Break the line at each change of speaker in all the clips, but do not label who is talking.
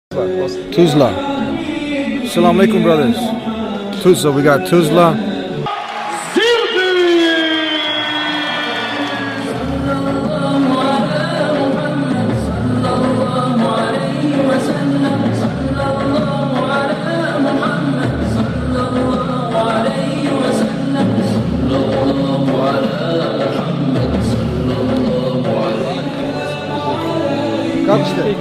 Tuzla. Assalamu alaikum, brothers. Tuzla, we got Tuzla. Kako ste?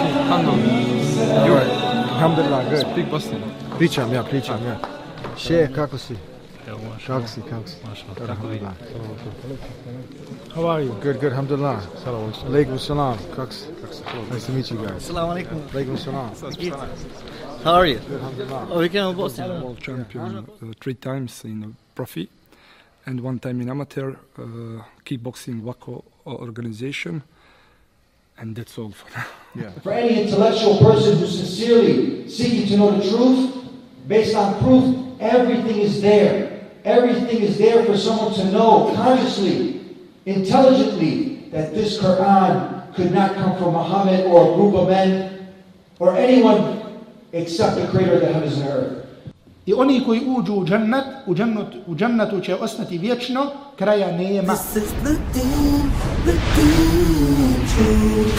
Alhamdulillah, good.
Speak Bosnian.
Pričam ja. Še, kako si?
Evo,
Kako si?
mašallah. Kako vi?
How are you? Good, alhamdulillah. Alaikum salam. Kako si? Nice to meet you guys.
Assalamu alaikum.
Alaikum salam.
How are you?
Good, alhamdulillah.
Oh, we came Bosnia.
World champion 3 times in profi and 1 time in amateur kickboxing WACO organization. And that's all for now.
Yeah.
For any intellectual person who's sincerely seeking to know the truth, based on proof, everything is there. Everything is there for someone to know consciously, intelligently, that this Quran could not come from Muhammad or a group of men or anyone except the creator of the heavens and earth.
I oni koji uđu u džennetu će ostati vječno, kraja nema.
This is the deen, the deen truth.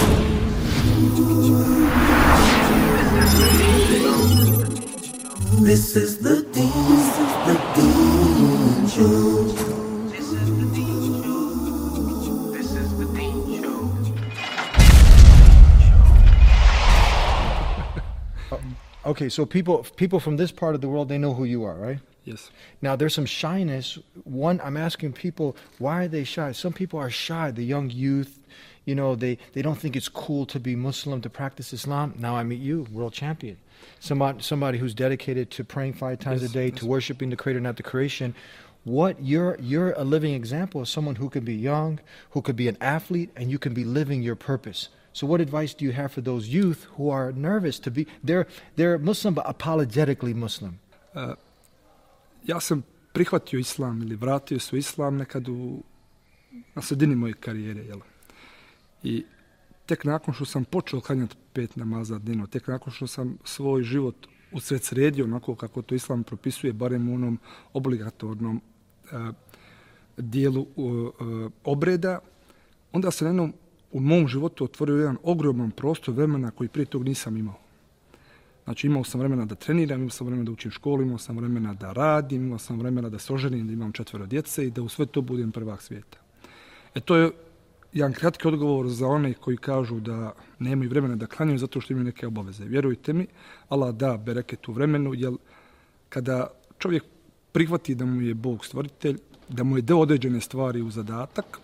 This is the deen, the deen truth. This is the deen show. This is the deen show.
Okay, so people from this part of the world, they know who you are, right?
Yes.
Now, there's some shyness. One, I'm asking people, why are they shy? Some people are shy, the young youth, you know, they don't think it's cool to be Muslim, to practice Islam. Now I meet you, world champion. Somebody who's dedicated to praying 5 times a day, to worshiping the Creator, not the creation. You're a living example of someone who can be young, who could be an athlete, and you can be living your purpose. So what advice do you have for those youth who are nervous to be, they're Muslim but apologetically Muslim?
Ja sam prihvatio islam ili vratio se u islam nekad na sredini moje karijere. Jel? I tek nakon što sam počeo klanjati 5 namaza dnevno, tek nakon što sam svoj život usredsredio onako kako to islam propisuje, barem u onom obligatornom dijelu obreda, onda se u mom životu otvorio jedan ogroman prostor vremena koji prije tog nisam imao. Znači imao sam vremena da treniram, imao sam vremena da učim školu, imao sam vremena da radim, imao sam vremena da se oženim, da imam 4 djece i da u sve to budem prvak svijeta. To je jedan kratki odgovor za one koji kažu da nemaju vremena da klanjaju zato što imaju neke obaveze. Vjerujte mi, Allah da bereket u vremenu, jer kada čovjek prihvati da mu je Bog stvoritelj, da mu je dao određene stvari u zadatak,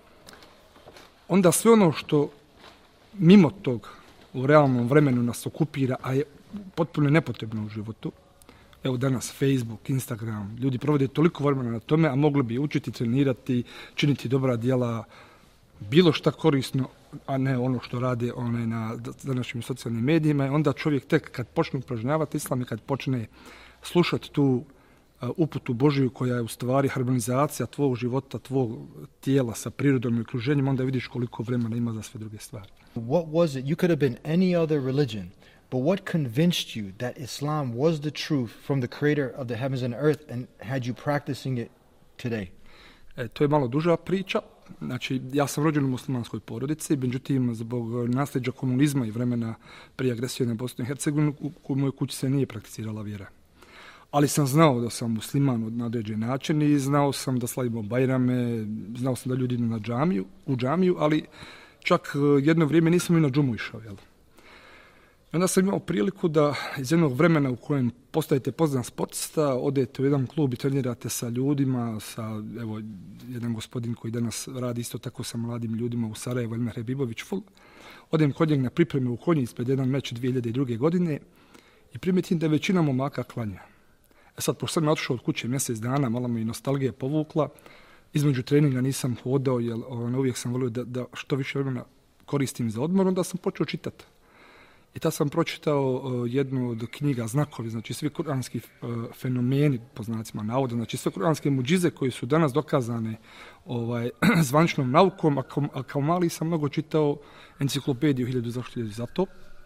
onda sve ono što mimo tog u realnom vremenu nas okupira, a je potpuno nepotrebno u životu. Evo danas Facebook, Instagram, ljudi provode toliko vremena na tome, a mogli bi učiti, trenirati, činiti dobra djela, bilo šta korisno, a ne ono što rade na današnjim socijalnim medijima. Onda čovjek tek kad počne upražnjavati islam i kad počne slušati tu uputu Božiju koja je u stvari harmonizacija tvog života, tvog tijela sa prirodom i okruženjem, onda vidiš koliko vremena ima za sve druge stvari.
What was it? You could have been any other religion, but what convinced you that Islam was the truth from the creator of the heavens and earth and had you practicing it today?
To je malo duža priča. Znači, ja sam rođen u muslimanskoj porodici, međutim, zbog nasljeđa komunizma i vremena prije agresije na Bosnu i Hercegovinu, u mojoj kući se nije prakticirala vjera. Ali sam znao da sam musliman na određen način i znao sam da slavimo Bajrame, znao sam da ljudi idu u džamiju, ali čak jedno vrijeme nisam i na džumu išao. Jel? I onda sam imao priliku da iz jednog vremena u kojem postajete poznan sportista, odete u jedan klub i trenirate sa ljudima, evo, jedan gospodin koji danas radi isto tako sa mladim ljudima u Sarajevu, Elmer Hebibović Ful, odem kod njeg na pripreme u Konji ispred jedan meč 2002. godine i primetim da većina momaka klanja. Sad, pošto sam otišao od kuće mjesec dana, malo me i nostalgija povukla, između treninga nisam hodao, jer uvijek sam volio da što više vremena koristim za odmor, onda sam počeo čitati. I tad sam pročitao jednu od knjiga Znakovi, znači svi kuranski fenomeni, po znacima navoda, znači sve kuranske muđize koji su danas dokazane zvaničnom naukom, a kao mali sam mnogo čitao enciklopediju 1000 zašto za to.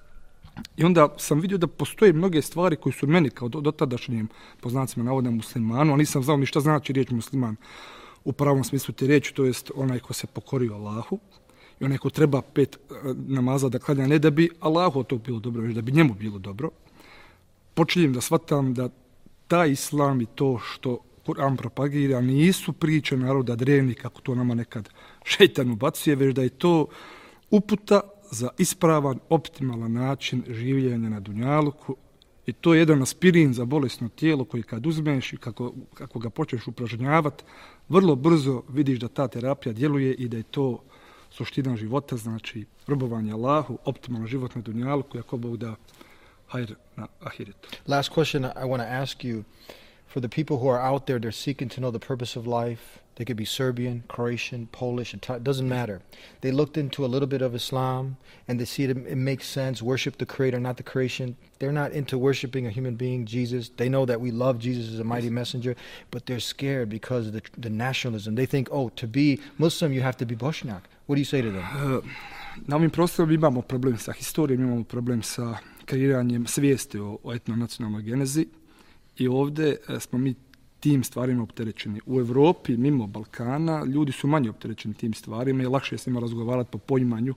I onda sam vidio da postoje mnoge stvari koje su meni kao dotadašnjem, po znacima navoda, muslimanu, a nisam znao ni šta znači riječ musliman u pravom smislu te riječi, to jest onaj ko se pokorio Allahu i onaj ko treba 5 namaza da klanja, ne da bi Allahu to bilo dobro, već da bi njemu bilo dobro. Počinjem da shvatam da taj islam i to što Kur'an propagira nisu priče naroda drevnih, kako to nama nekad šejtan ubacuje, već da je to uputa za ispravan, optimalan način življenja na dunjaluku. I to je jedan aspirin za bolesno tijelo koji kad uzmeš i kako ga počneš upražnjavati, vrlo brzo vidiš da ta terapija djeluje i da je to suština života, znači robovanje Allahu, optimalan život na dunjaluku, ako Bog da hajr na ahiretu.
Last question I want to ask you. For the people who are out there, they're seeking to know the purpose of life. They could be Serbian, Croatian, Polish, it doesn't matter. They looked into a little bit of Islam and they see it makes sense. Worship the Creator, not the creation. They're not into worshiping a human being, Jesus. They know that we love Jesus as a mighty messenger, but they're scared because of the nationalism. They think, oh, to be Muslim, you have to be Bošnjak. What do you say to them?
Na ovim prostorima imamo problem sa historijom, imamo problem sa kreiranjem svijesti o etnonacionalnoj genezi. I ovdje smo mi tim stvarima opterećeni. U Europi, mimo Balkana, ljudi su manje opterećeni tim stvarima i lakše je s njima razgovarati po poimanju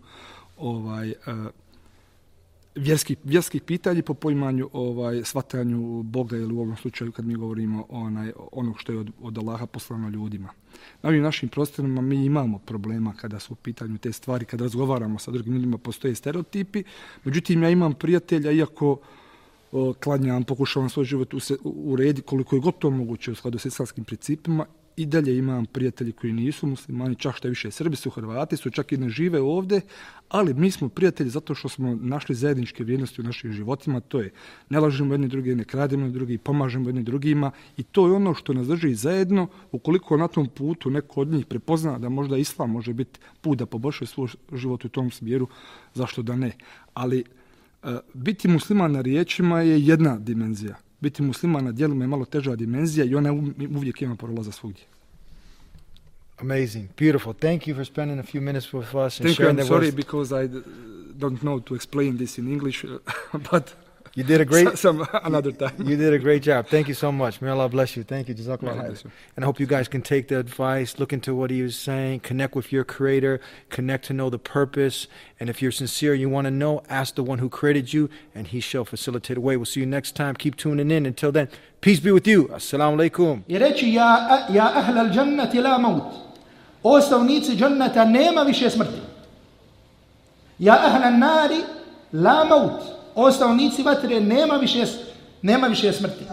vjerskih pitanja, po poimanju shvatanju Boga ili u ovom slučaju kad mi govorimo onog što je od Allaha poslano ljudima. Na ovim našim prostorima mi imamo problema kada su u pitanju te stvari, kada razgovaramo sa drugim ljudima, postoje stereotipi. Međutim, ja imam prijatelja, iako klanjam, pokušavam svoj život urediti koliko je gotovo moguće u skladu s islamskim principima, i dalje imam prijatelji koji nisu muslimani, čak što više Srbi su, Hrvati su, čak i ne žive ovdje, ali mi smo prijatelji zato što smo našli zajedničke vrijednosti u našim životima, to je ne lažemo jedni drugi, ne krademo jedni drugi, pomažemo jedni drugima, i to je ono što nas drži zajedno. Ukoliko na tom putu neko od njih prepozna da možda islam može biti put da poboljša svoj život u tom smjeru, zašto da ne? Ali biti musliman na riječima je jedna dimenzija. Biti musliman na djelima je malo teža dimenzija i ona uvijek ima prolaza svugdje.
Amazing, beautiful. Thank you for spending a few minutes with us and
Thank
sharing
you. I'm
that
sorry
with us.
because I don't know to explain this in English, but
You did a great
some another time.
You did a great job. Thank you so much. May Allah bless you. Thank you. Jazakallah khair.
Bless you.
And I hope you guys can take the advice, look into what he was saying, connect with your creator, connect to know the purpose. And if you're sincere, you want to know, ask the one who created you, and he shall facilitate a way. We'll see you next time. Keep tuning in. Until then, peace be with you. Assalamu alaikum.
I reći, ja ahlal džannati la maut. O stanovnici džannata, nema više smrti. Ja ahlan nari la maut. O stanovnici vatre, nema više smrti.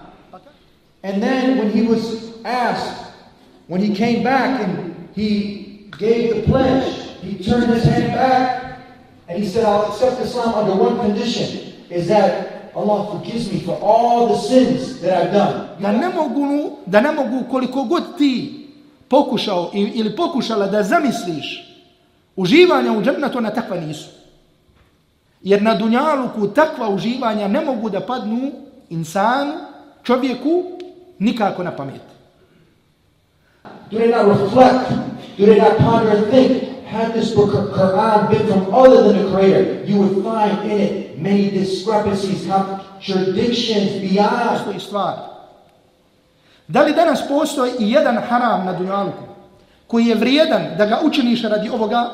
And then when he was asked, when he came back and he gave the pledge, he turned his hand back and he said, I'll accept Islam under one condition, is that Allah forgives me for all the sins that I've done.
Da ne mogu koliko god ti pokušao ili pokušala da zamisliš uživanja u džennetu, na takva nisu. Jer na dunjaluku takva uživanja ne mogu da padnu insanu, čovjeku, nikako na pamet.
Do they not reflect? Do they not ponder and think? Had this book of Quran been from other than the Creator, you would find in it many discrepancies, contradictions beyond.
Postoji stvar. Da li danas postoji i jedan haram na dunjaluku koji je vrijedan da ga učiniš radi ovoga?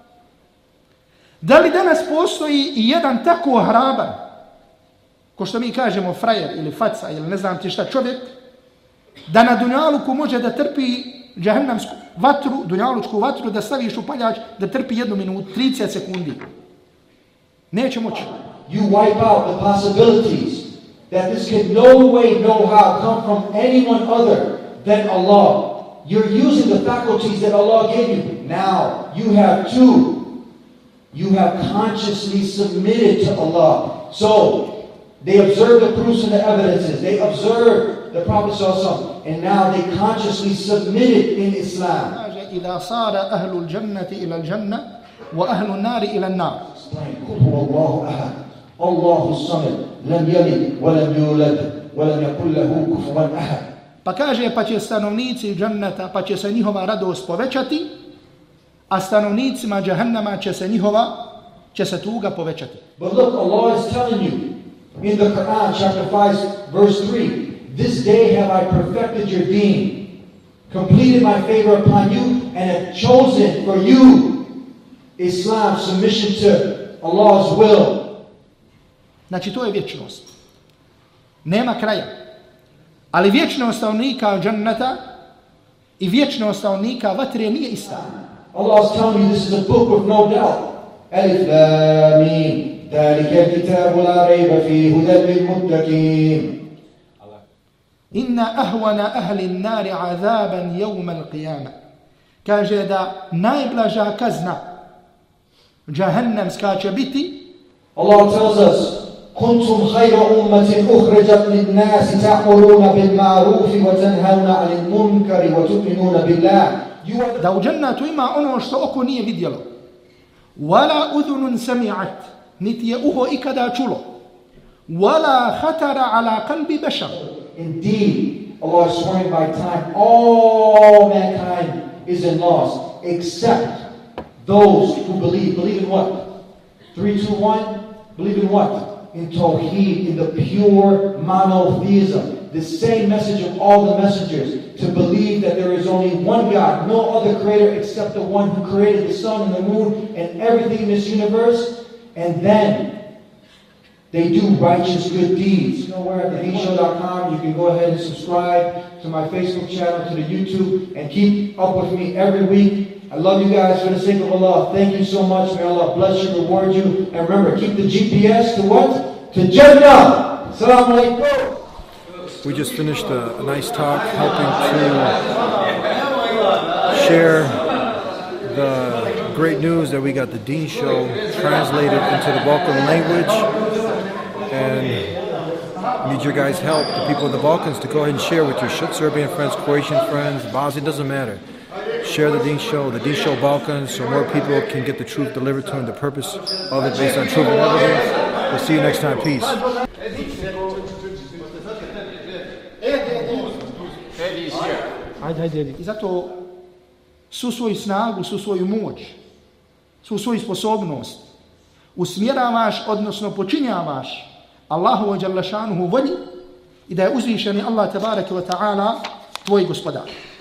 Da li danas postoji i jedan tako hraban, ko što mi kažemo frajer ili faca ili ne znam ti šta, čovjek, da na dunjaluku može da trpi džahannamsku vatru, dunjalučku vatru, da staviš u paljač, da trpi 1 minutu, 30 sekundi? Neće moći.
You wipe out the possibilities that this can no way, no how come from anyone other than Allah. You're using the faculties that Allah gave you. Now, you have two. You have consciously submitted to Allah. So, they observe the proofs and the evidences. They observe the Prophet ﷺ, and now they consciously submitted in Islam.
إذا صار أهل الجنة إلى الجنة وأهل النار إلى النار.
قل هو الله أحد الله الصمد لم يلد ولم يولد ولم يكن له كفوا أحد.
Pa kaže, pa će stanovnici dženneta, pa će se njihova radost povećati, a stanovnicima džahannama će se njihova će se tuga povećati.
But look, Allah is telling you in the Quran, chapter 5, verse 3, this day have I perfected your deen, completed my favor upon you, and have chosen for you Islam, submission to Allah's will.
Znači to je vječnost. Nema kraja. Ali vječnost stanovnika džanneta i vječnost stanovnika vatre nije ista.
Allah is telling you this is a book with no doubt. Alif Lam Mim. ذلك الكتاب لا ريب فيه هدى للمتقين.
Inna ahwana ahli nari azaban yawma al-qiyama. Kaže da najblaža kazna džahannamska će biti.
Allah tells us, كنتم خير أمة أخرجت للناس تأمرون بالمعروف وتنهون عن المنكر وتؤمنون بالله.
Da u džennetu ima ono što oko nije vidjelo. Wala udhunun sami'at, niti je uho ikada čulo. Wala khatara ala qalbi bashar.
Indeed, Allah is swearing by time, all mankind is in loss, except those who believe. Believe in what? 3, 2, 1. Believe in what? In Tawheed, in the pure monotheism. The same message of all the messengers. To believe that there is only one God, no other creator except the one who created the sun and the moon and everything in this universe. And then they do righteous good deeds. You know where at thedeenshow.com you can go ahead and subscribe to my Facebook channel, to the YouTube, and keep up with me every week. I love you guys for the sake of Allah. Thank you so much. May Allah bless you, reward you. And remember, keep the GPS to what? To Jannah. Assalamu alaikum.
We just finished a nice talk helping to share the great news that we got the Deen Show translated into the Balkan language, and need your guys' help, the people of the Balkans, to go ahead and share with your Serbian friends, Croatian friends, Bosnian, doesn't matter. Share the Deen Show Balkans, so more people can get the truth delivered to them, the purpose of it based on truth and evidence. We'll see you next time. Peace.
I zato su svoju snagu, su svoju moć, su svoju sposobnost usmjeravaš, odnosno počinjavaš Allahu dželle šanuhu volji i da je uzvišeni Allah tebareke ve taala tvoj gospodar.